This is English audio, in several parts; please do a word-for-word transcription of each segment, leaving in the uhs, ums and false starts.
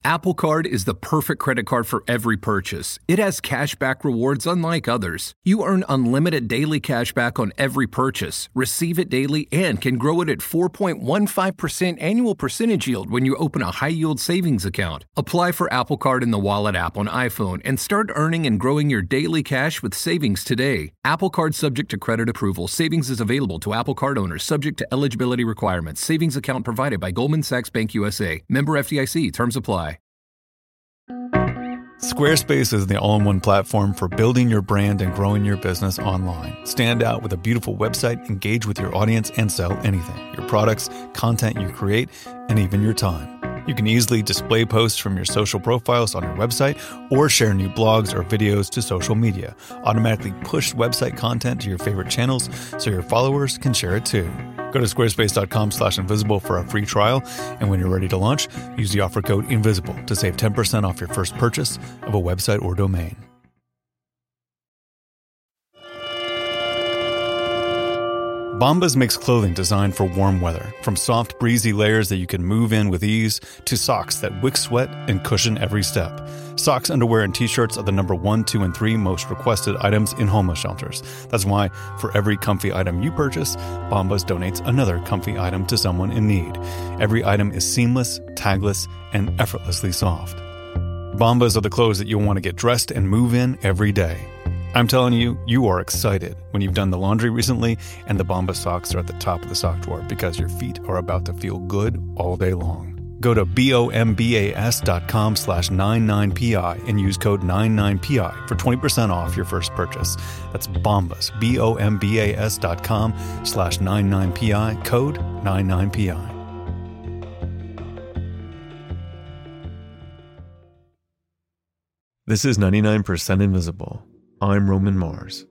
Apple Card is the perfect credit card for every purchase. It has cashback rewards unlike others. You earn unlimited daily cashback on every purchase, receive it daily, and can grow it at four point one five percent annual percentage yield when you open a high-yield savings account. Apply for Apple Card in the Wallet app on iPhone and start earning and growing your daily cash with savings today. Apple Card subject to credit approval. Savings is available to Apple Card owners subject to eligibility requirements. Savings account provided by Goldman Sachs Bank U S A. Member F D I C. Terms apply. Squarespace is the all-in-one platform for building your brand and growing your business online. Stand out with a beautiful website, engage with your audience, and sell anything. Your products, content you create, and even your time. You can easily display posts from your social profiles on your website or share new blogs or videos to social media. Automatically push website content to your favorite channels so your followers can share it too. Go to squarespace.com slash invisible for a free trial, and when you're ready to launch, use the offer code INVISIBLE to save ten percent off your first purchase of a website or domain. Bombas makes clothing designed for warm weather, from soft, breezy layers that you can move in with ease to socks that wick sweat and cushion every step. Socks, underwear, and t-shirts are the number one, two, and three most requested items in homeless shelters. That's why for every comfy item you purchase, Bombas donates another comfy item to someone in need. Every item is seamless, tagless, and effortlessly soft. Bombas are the clothes that you'll want to get dressed and move in every day. I'm telling you, you are excited when you've done the laundry recently and the Bombas socks are at the top of the sock drawer because your feet are about to feel good all day long. Go to bombas dot com slash ninety-nine P I and use code ninety-nine P I for twenty percent off your first purchase. That's Bombas, B O M B A S dot com slash ninety-nine P I, code ninety-nine P I. This is ninety-nine percent Invisible. I'm Roman Mars.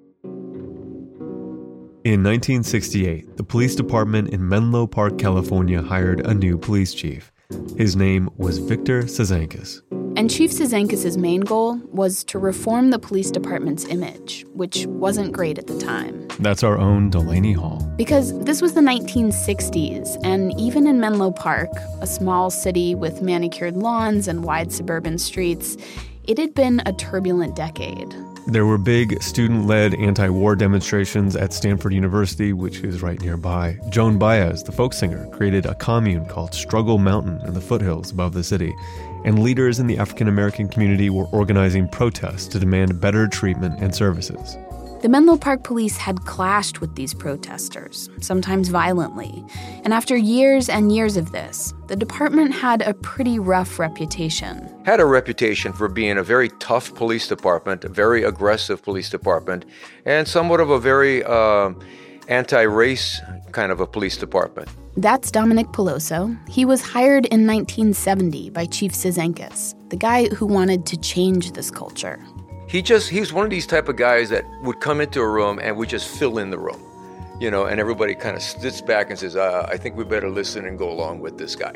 In nineteen sixty-eight, the police department in Menlo Park, California hired a new police chief. His name was Victor Cizanckas. And Chief Cizanckas' main goal was to reform the police department's image, which wasn't great at the time. That's our own Delaney Hall. Because this was the nineteen sixties, and even in Menlo Park, a small city with manicured lawns and wide suburban streets, it had been a turbulent decade. There were big student-led anti-war demonstrations at Stanford University, which is right nearby. Joan Baez, the folk singer, created a commune called Struggle Mountain in the foothills above the city. And leaders in the African-American community were organizing protests to demand better treatment and services. The Menlo Park police had clashed with these protesters, sometimes violently. And after years and years of this, the department had a pretty rough reputation. Had a reputation for being a very tough police department, a very aggressive police department, and somewhat of a very uh, anti-race kind of a police department. That's Dominic Peloso. He was hired in nineteen seventy by Chief Cizanckas, the guy who wanted to change this culture. He just, he was one of these type of guys that would come into a room and would just fill in the room, you know, and everybody kind of sits back and says, uh, I think we better listen and go along with this guy.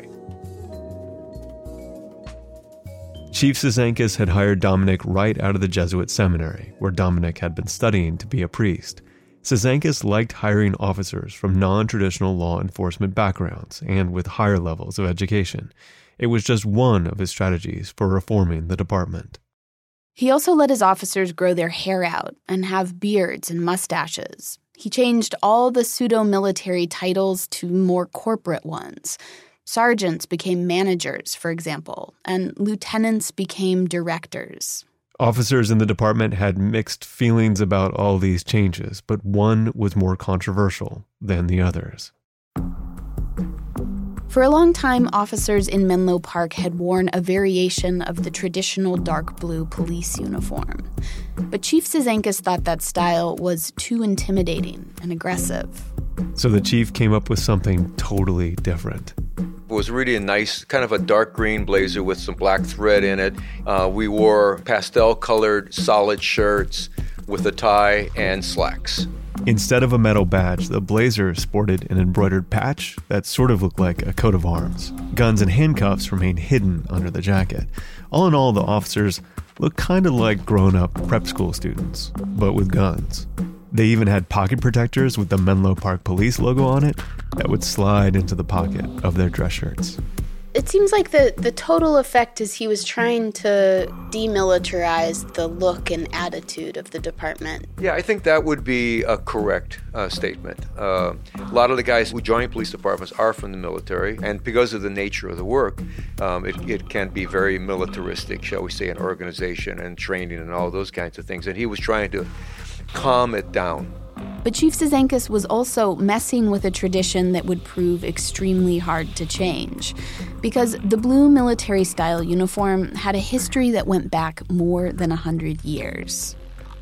Chief Cizanckas had hired Dominic right out of the Jesuit seminary, where Dominic had been studying to be a priest. Cizanckas liked hiring officers from non-traditional law enforcement backgrounds and with higher levels of education. It was just one of his strategies for reforming the department. He also let his officers grow their hair out and have beards and mustaches. He changed all the pseudo-military titles to more corporate ones. Sergeants became managers, for example, and lieutenants became directors. Officers in the department had mixed feelings about all these changes, but one was more controversial than the others. For a long time, officers in Menlo Park had worn a variation of the traditional dark blue police uniform. But Chief Cizanckas thought that style was too intimidating and aggressive. So the chief came up with something totally different. It was really a nice, kind of a dark green blazer with some black thread in it. Uh, we wore pastel-colored solid shirts with a tie and slacks. Instead of a metal badge, the blazer sported an embroidered patch that sort of looked like a coat of arms. Guns and handcuffs remained hidden under the jacket. All in all, the officers looked kind of like grown-up prep school students, but with guns. They even had pocket protectors with the Menlo Park Police logo on it that would slide into the pocket of their dress shirts. it seems like the, the total effect is he was trying to demilitarize the look and attitude of the department. Yeah, I think that would be a correct uh, statement. Uh, a lot of the guys who join police departments are from the military, and because of the nature of the work, um, it, it can be very militaristic, shall we say, in organization and training and all those kinds of things. And he was trying to calm it down. But Chief Cizanckas was also messing with a tradition that would prove extremely hard to change, because the blue military-style uniform had a history that went back more than one hundred years.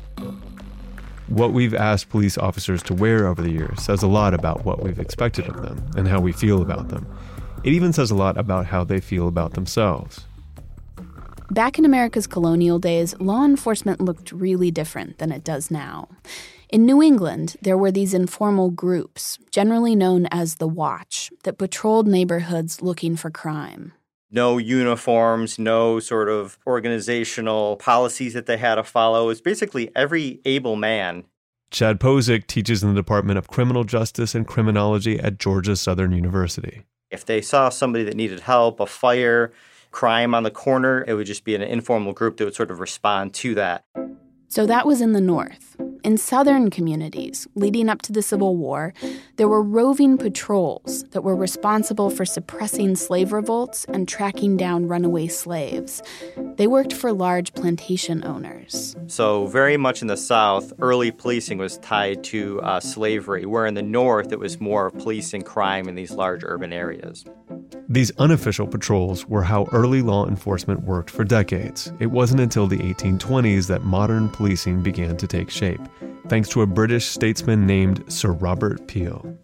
What we've asked police officers to wear over the years says a lot about what we've expected of them and how we feel about them. It even says a lot about how they feel about themselves. Back in America's colonial days, law enforcement looked really different than it does now. In New England, there were these informal groups, generally known as the Watch, that patrolled neighborhoods looking for crime. No uniforms, no sort of organizational policies that they had to follow. It was basically every able man. Chad Posick teaches in the Department of Criminal Justice and Criminology at Georgia Southern University. If they saw somebody that needed help, a fire, crime on the corner, it would just be an informal group that would sort of respond to that. So that was in the North. In southern communities, leading up to the Civil War, there were roving patrols that were responsible for suppressing slave revolts and tracking down runaway slaves. They worked for large plantation owners. So very much in the South, early policing was tied to uh, slavery, where in the North it was more policing crime in these large urban areas. These unofficial patrols were how early law enforcement worked for decades. It wasn't until the eighteen twenties that modern policing began to take shape, thanks to a British statesman named Sir Robert Peel.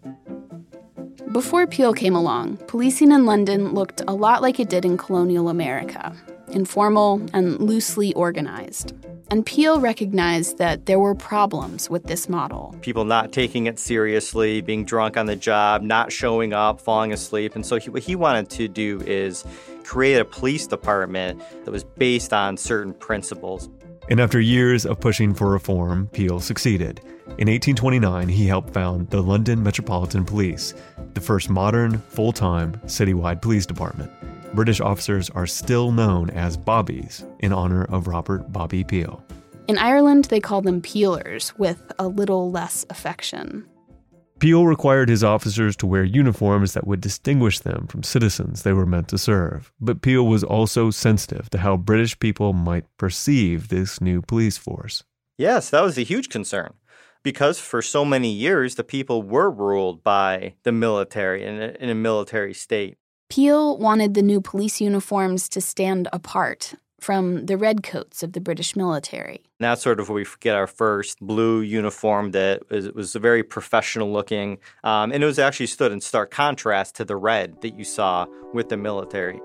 Before Peel came along, policing in London looked a lot like it did in colonial America, informal and loosely organized. And Peel recognized that there were problems with this model. People not taking it seriously, being drunk on the job, not showing up, falling asleep. And so he, what he wanted to do is create a police department that was based on certain principles. And after years of pushing for reform, Peel succeeded. In eighteen twenty-nine, he helped found the London Metropolitan Police, the first modern, full-time, citywide police department. British officers are still known as Bobbies in honor of Robert Bobby Peel. In Ireland, they call them Peelers, with a little less affection. Peel required his officers to wear uniforms that would distinguish them from citizens they were meant to serve. But Peel was also sensitive to how British people might perceive this new police force. Yes, that was a huge concern. Because for so many years, the people were ruled by the military in a, in a military state. Peel wanted the new police uniforms to stand apart from the redcoats of the British military. And that's sort of where we get our first blue uniform that was, was very professional looking. Um, and it was actually stood in stark contrast to the red that you saw with the military.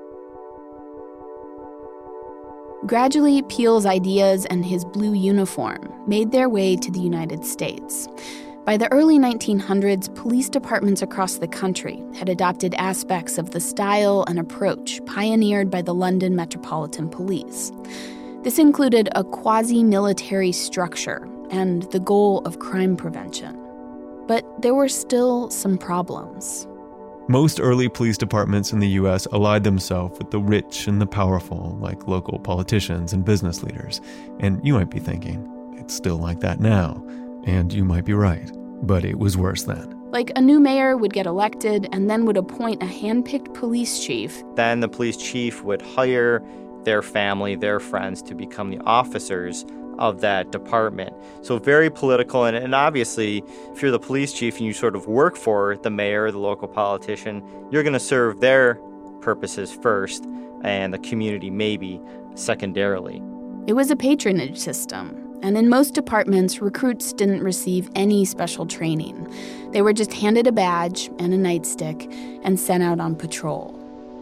Gradually, Peel's ideas and his blue uniform made their way to the United States. By the early nineteen hundreds, police departments across the country had adopted aspects of the style and approach pioneered by the London Metropolitan Police. This included a quasi-military structure and the goal of crime prevention. But there were still some problems. Most early police departments in the U S allied themselves with the rich and the powerful, like local politicians and business leaders. And you might be thinking, it's still like that now. And you might be right, but it was worse then. Like a new mayor would get elected and then would appoint a hand-picked police chief. Then the police chief would hire their family, their friends to become the officers of that department. So very political, and, and obviously, if you're the police chief and you sort of work for the mayor or the local politician, you're going to serve their purposes first, and the community maybe secondarily. It was a patronage system. And in most departments, recruits didn't receive any special training. They were just handed a badge and a nightstick and sent out on patrol.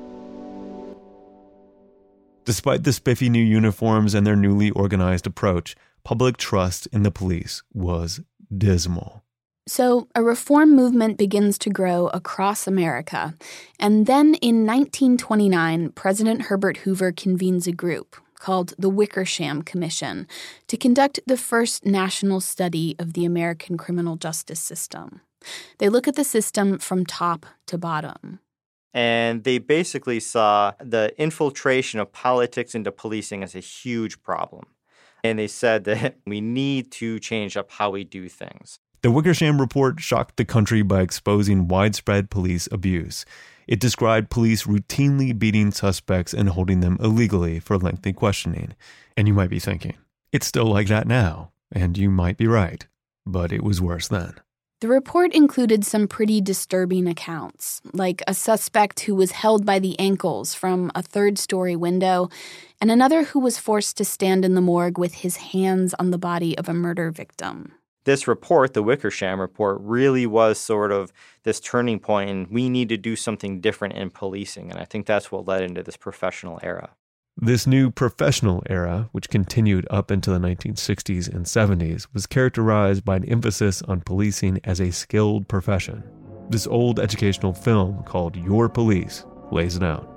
Despite the spiffy new uniforms and their newly organized approach, public trust in the police was dismal. So a reform movement begins to grow across America. And then in nineteen twenty-nine, President Herbert Hoover convenes a group called the Wickersham Commission to conduct the first national study of the American criminal justice system. They look at the system from top to bottom. And they basically saw the infiltration of politics into policing as a huge problem. And they said that we need to change up how we do things. The Wickersham Report shocked the country by exposing widespread police abuse. It described police routinely beating suspects and holding them illegally for lengthy questioning. And you might be thinking, it's still like that now. And you might be right. But it was worse then. The report included some pretty disturbing accounts, like a suspect who was held by the ankles from a third-story window, and another who was forced to stand in the morgue with his hands on the body of a murder victim. This report, the Wickersham Report, really was sort of this turning point, and we need to do something different in policing, and I think that's what led into this professional era. This new professional era, which continued up into the nineteen sixties and seventies, was characterized by an emphasis on policing as a skilled profession. This old educational film called Your Police lays it out.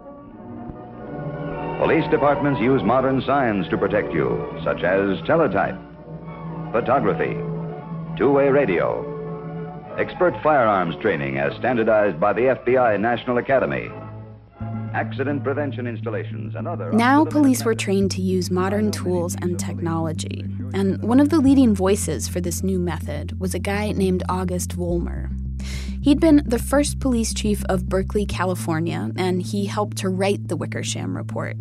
Police departments use modern science to protect you, such as teletype, photography, two-way radio, expert firearms training as standardized by the F B I National Academy, accident prevention installations, and other... Now police were trained to use modern tools and technology. And one of the leading voices for this new method was a guy named August Vollmer. He'd been the first police chief of Berkeley, California, and he helped to write the Wickersham Report.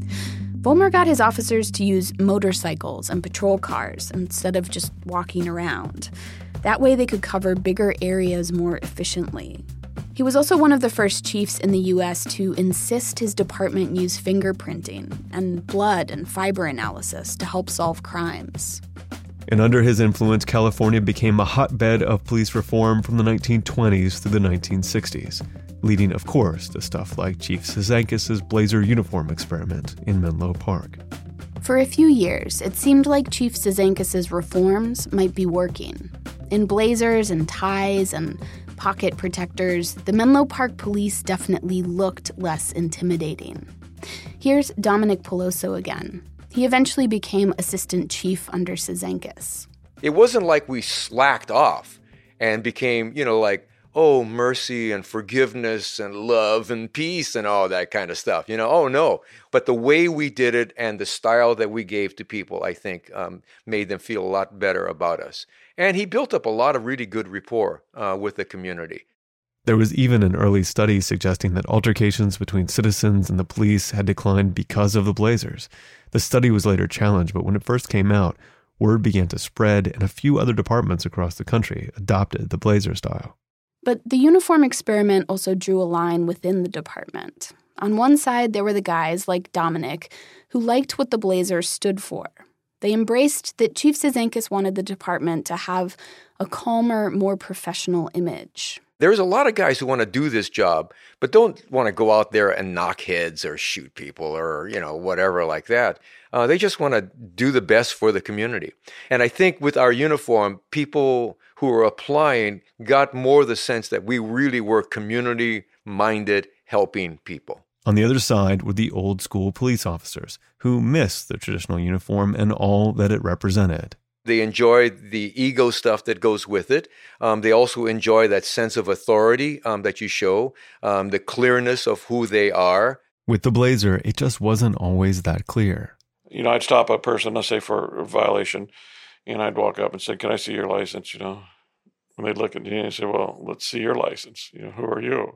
Vollmer got his officers to use motorcycles and patrol cars instead of just walking around. That way they could cover bigger areas more efficiently. He was also one of the first chiefs in the U S to insist his department use fingerprinting and blood and fiber analysis to help solve crimes. And under his influence, California became a hotbed of police reform from the nineteen twenties through the nineteen sixties, leading, of course, to stuff like Chief Cizanckas' blazer uniform experiment in Menlo Park. For a few years, it seemed like Chief Cizanckas' reforms might be working. In blazers and ties and pocket protectors, the Menlo Park police definitely looked less intimidating. Here's Dominic Peloso again. He eventually became assistant chief under Cizanckas. It wasn't like we slacked off and became, you know, like, oh, mercy and forgiveness and love and peace and all that kind of stuff, you know, oh no. But the way we did it and the style that we gave to people, I think, um, made them feel a lot better about us. And he built up a lot of really good rapport uh, with the community. There was even an early study suggesting that altercations between citizens and the police had declined because of the blazers. The study was later challenged, but when it first came out, word began to spread and a few other departments across the country adopted the blazer style. But the uniform experiment also drew a line within the department. On one side, there were the guys like Dominic who liked what the blazer stood for. They embraced that Chief Cizanckas wanted the department to have a calmer, more professional image. There's a lot of guys who want to do this job, but don't want to go out there and knock heads or shoot people or, you know, whatever like that. Uh, they just want to do the best for the community. And I think with our uniform, people who were applying got more the sense that we really were community-minded, helping people. On the other side were the old school police officers who missed the traditional uniform and all that it represented. They enjoy the ego stuff that goes with it. Um, they also enjoy that sense of authority um, that you show, um, the clearness of who they are. With the blazer, it just wasn't always that clear. You know, I'd stop a person, let's say for a violation, and I'd walk up and say, "Can I see your license?" You know, and they'd look at me and say, "Well, let's see your license. You know, who are you?"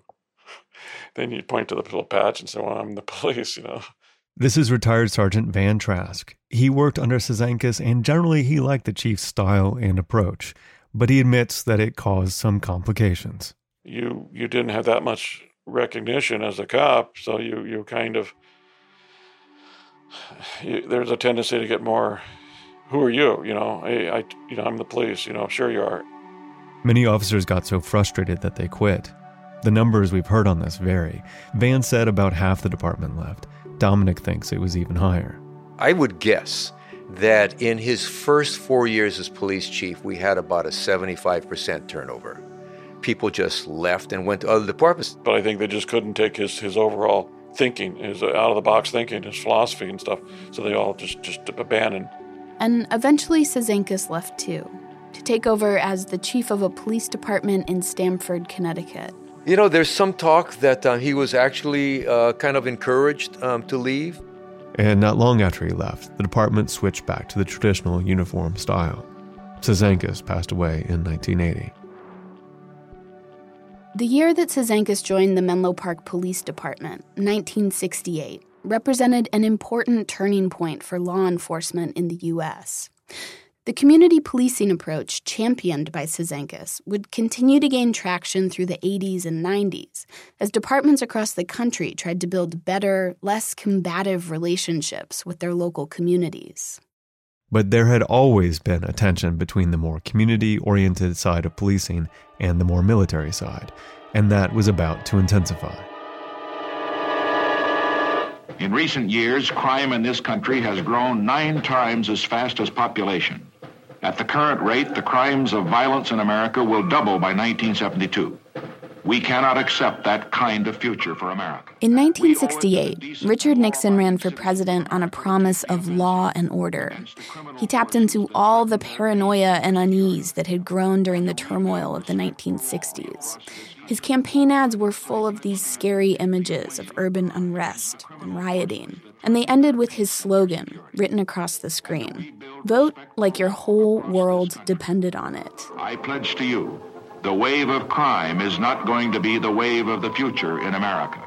Then you'd point to the little patch and say, "Well, I'm the police," you know. This is retired Sergeant Van Trask. He worked under Cizanckas, and generally he liked the chief's style and approach, but he admits that it caused some complications. You you didn't have that much recognition as a cop, so you, you kind of, you, there's a tendency to get more, who are you? You know, hey, I, you know, I'm the police, you know, sure you are. Many officers got so frustrated that they quit. The numbers we've heard on this vary. Van said about half the department left. Dominic thinks it was even higher. I would guess that in his first four years as police chief, we had about a seventy-five percent turnover. People just left and went to other departments. But I think they just couldn't take his, his overall thinking, his out-of-the-box thinking, his philosophy and stuff, so they all just, just abandoned. And eventually Cizanckas left too, to take over as the chief of a police department in Stamford, Connecticut. You know, there's some talk that uh, he was actually uh, kind of encouraged um, to leave. And not long after he left, the department switched back to the traditional uniform style. Cizanckas passed away in nineteen eighty. The year that Cizanckas joined the Menlo Park Police Department, nineteen sixty-eight, represented an important turning point for law enforcement in the U S. The community policing approach championed by Cizanckas would continue to gain traction through the eighties and nineties as departments across the country tried to build better, less combative relationships with their local communities. But there had always been a tension between the more community-oriented side of policing and the more military side, and that was about to intensify. In recent years, crime in this country has grown nine times as fast as population. At the current rate, the crimes of violence in America will double by nineteen seventy-two. We cannot accept that kind of future for America. In nineteen sixty-eight, Richard Nixon ran for president on a promise of law and order. He tapped into all the paranoia and unease that had grown during the turmoil of the nineteen sixties. His campaign ads were full of these scary images of urban unrest and rioting, and they ended with his slogan written across the screen: "Vote like your whole world depended on it." I pledge to you, the wave of crime is not going to be the wave of the future in America.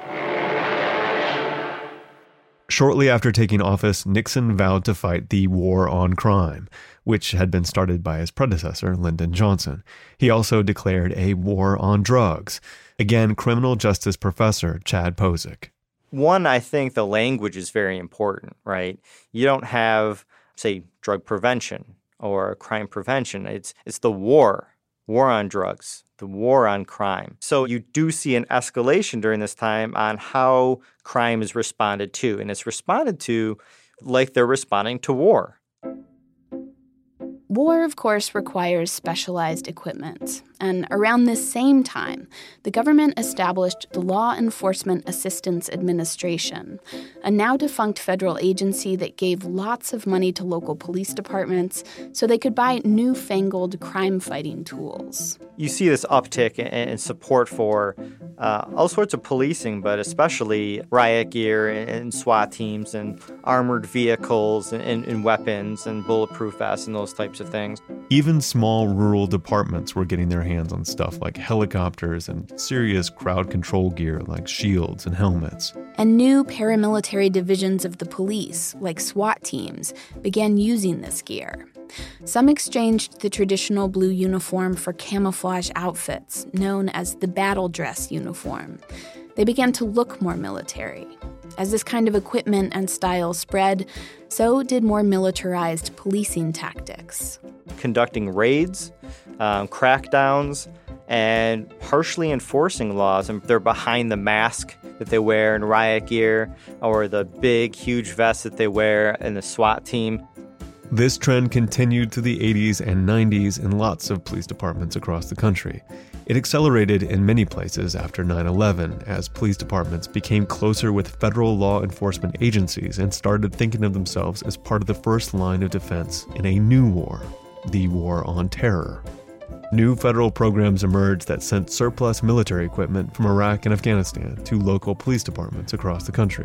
Shortly after taking office, Nixon vowed to fight the war on crime, which had been started by his predecessor, Lyndon Johnson. He also declared a war on drugs. Again, criminal justice professor Chad Posick. One, I think the language is very important, right? You don't have, say, drug prevention or crime prevention. It's it's the war. War on drugs, the war on crime. So you do see an escalation during this time on how crime is responded to. And it's responded to like they're responding to war. War, of course, requires specialized equipment. And around this same time, the government established the Law Enforcement Assistance Administration, a now-defunct federal agency that gave lots of money to local police departments so they could buy newfangled crime-fighting tools. You see this uptick in support for uh, all sorts of policing, but especially riot gear and SWAT teams and armored vehicles and, and, and weapons and bulletproof vests and those types of things. Even small rural departments were getting their hands on stuff like helicopters and serious crowd control gear like shields and helmets. And new paramilitary divisions of the police, like SWAT teams, began using this gear. Some exchanged the traditional blue uniform for camouflage outfits, known as the battle dress uniform. They began to look more military. As this kind of equipment and style spread, so did more militarized policing tactics. Conducting raids, um, crackdowns, and harshly enforcing laws. And they're behind the mask that they wear in riot gear or the big, huge vest that they wear in the SWAT team. This trend continued through the eighties and nineties in lots of police departments across the country. It accelerated in many places after nine eleven as police departments became closer with federal law enforcement agencies and started thinking of themselves as part of the first line of defense in a new war, the war on terror. New federal programs emerged that sent surplus military equipment from Iraq and Afghanistan to local police departments across the country.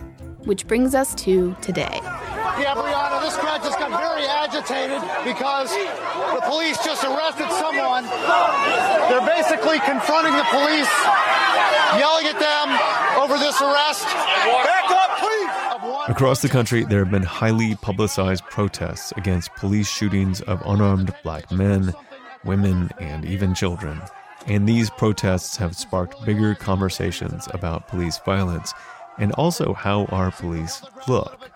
Which brings us to today. Yeah, Brianna, this crowd just got very agitated because the police just arrested someone. They're basically confronting the police, yelling at them over this arrest. Back up, please! Across the country, there have been highly publicized protests against police shootings of unarmed black men, women, and even children. And these protests have sparked bigger conversations about police violence and also how our police look.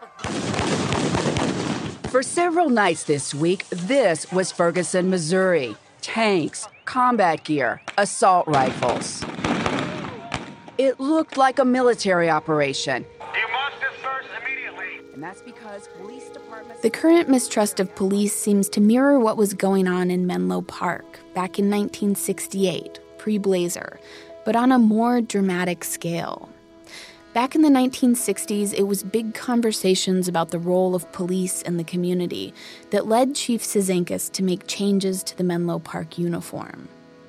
For several nights this week, this was Ferguson, Missouri. Tanks, combat gear, assault rifles. It looked like a military operation. You must disperse immediately. And that's because police departments... The current mistrust of police seems to mirror what was going on in Menlo Park back in nineteen sixty-eight, pre-Blazer, but on a more dramatic scale. Back in the nineteen sixties, it was big conversations about the role of police in the community that led Chief Cizanckas to make changes to the Menlo Park uniform.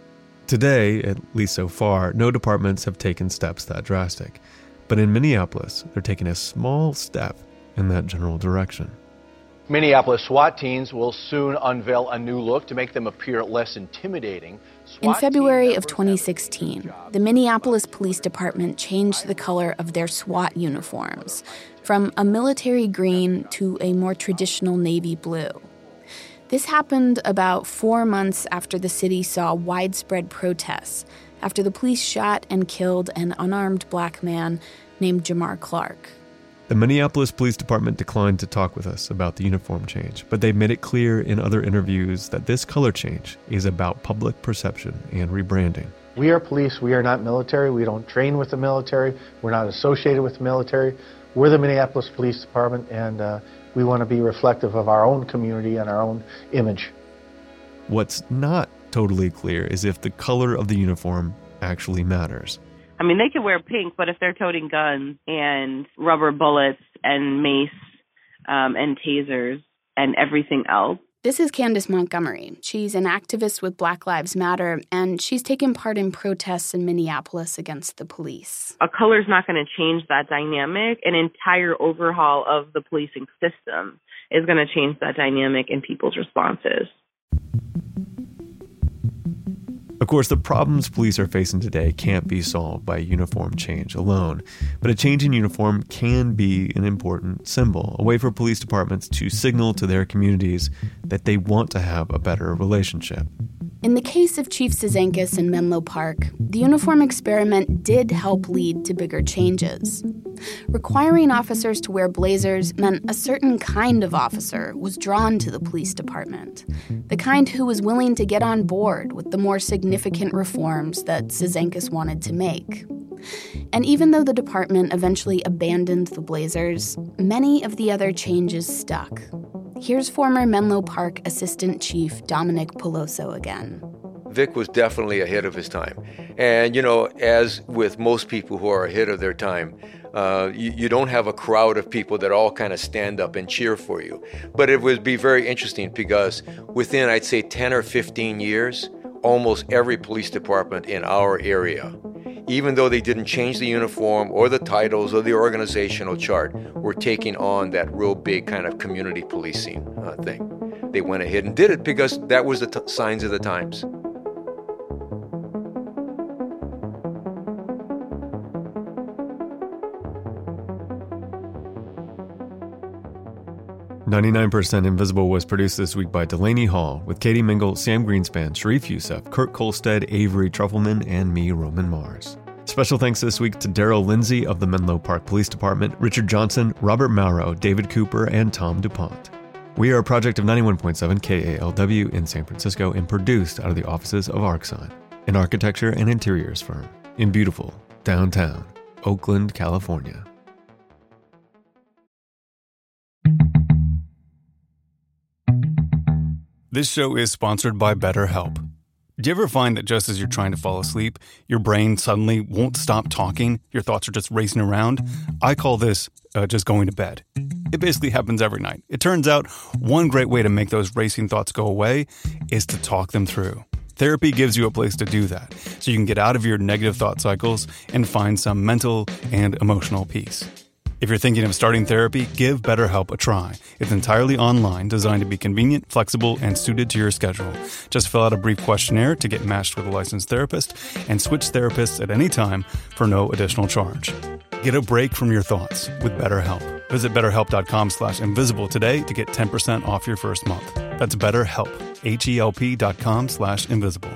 Today, at least so far, no departments have taken steps that drastic. But in Minneapolis, they're taking a small step in that general direction. Minneapolis SWAT teams will soon unveil a new look to make them appear less intimidating. In February of twenty sixteen, the Minneapolis Police Department changed the color of their SWAT uniforms from a military green to a more traditional navy blue. This happened about four months after the city saw widespread protests after the police shot and killed an unarmed black man named Jamar Clark. The Minneapolis Police Department declined to talk with us about the uniform change, but they've made it clear in other interviews that this color change is about public perception and rebranding. We are police. We are not military. We don't train with the military. We're not associated with the military. We're the Minneapolis Police Department, and uh, we want to be reflective of our own community and our own image. What's not totally clear is if the color of the uniform actually matters. I mean, they could wear pink, but if they're toting guns and rubber bullets and mace um, and tasers and everything else. This is Candace Montgomery. She's an activist with Black Lives Matter, and she's taken part in protests in Minneapolis against the police. A color's not going to change that dynamic. An entire overhaul of the policing system is going to change that dynamic in people's responses. Of course, the problems police are facing today can't be solved by uniform change alone, but a change in uniform can be an important symbol, a way for police departments to signal to their communities that they want to have a better relationship. In the case of Chief Cizanckas in Menlo Park, the uniform experiment did help lead to bigger changes. Requiring officers to wear blazers meant a certain kind of officer was drawn to the police department, the kind who was willing to get on board with the more significant reforms that Cizanckas wanted to make. And even though the department eventually abandoned the blazers, many of the other changes stuck. Here's former Menlo Park Assistant Chief Dominic Peloso again. Vic was definitely ahead of his time. And, you know, as with most people who are ahead of their time, uh, you, you don't have a crowd of people that all kind of stand up and cheer for you. But it would be very interesting because within, I'd say, ten or fifteen years, almost every police department in our area, even though they didn't change the uniform or the titles or the organizational chart, were taking on that real big kind of community policing uh, thing. They went ahead and did it because that was the t- signs of the times. ninety-nine percent Invisible was produced this week by Delaney Hall, with Katie Mingle, Sam Greenspan, Sharif Youssef, Kurt Kolstad, Avery Trufelman, and me, Roman Mars. Special thanks this week to Daryl Lindsay of the Menlo Park Police Department, Richard Johnson, Robert Mauro, David Cooper, and Tom DuPont. We are a project of ninety-one point seven K A L W in San Francisco and produced out of the offices of Arcsign, an architecture and interiors firm in beautiful downtown Oakland, California. This show is sponsored by BetterHelp. Do you ever find that just as you're trying to fall asleep, your brain suddenly won't stop talking? Your thoughts are just racing around? I call this uh, just going to bed. It basically happens every night. It turns out one great way to make those racing thoughts go away is to talk them through. Therapy gives you a place to do that, so you can get out of your negative thought cycles and find some mental and emotional peace. If you're thinking of starting therapy, give BetterHelp a try. It's entirely online, designed to be convenient, flexible, and suited to your schedule. Just fill out a brief questionnaire to get matched with a licensed therapist and switch therapists at any time for no additional charge. Get a break from your thoughts with BetterHelp. Visit betterhelp.com slash invisible today to get ten percent off your first month. That's BetterHelp, H-E-L-P dot com slash invisible.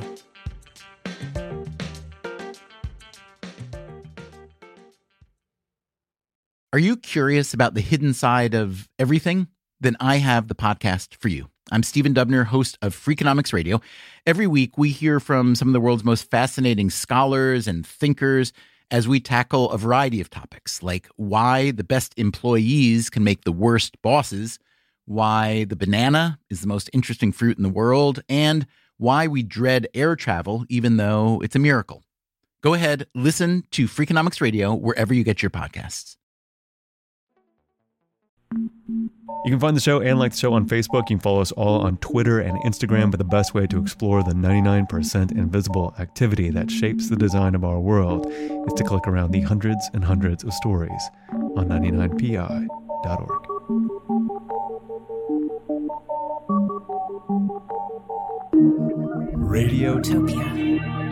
Are you curious about the hidden side of everything? Then I have the podcast for you. I'm Stephen Dubner, host of Freakonomics Radio. Every week, we hear from some of the world's most fascinating scholars and thinkers as we tackle a variety of topics, like why the best employees can make the worst bosses, why the banana is the most interesting fruit in the world, and why we dread air travel even though it's a miracle. Go ahead, listen to Freakonomics Radio wherever you get your podcasts. You can find the show and like the show on Facebook. You can follow us all on Twitter and Instagram, but the best way to explore the ninety-nine percent invisible activity that shapes the design of our world is to click around the hundreds and hundreds of stories on ninety-nine P I dot org. Radiotopia.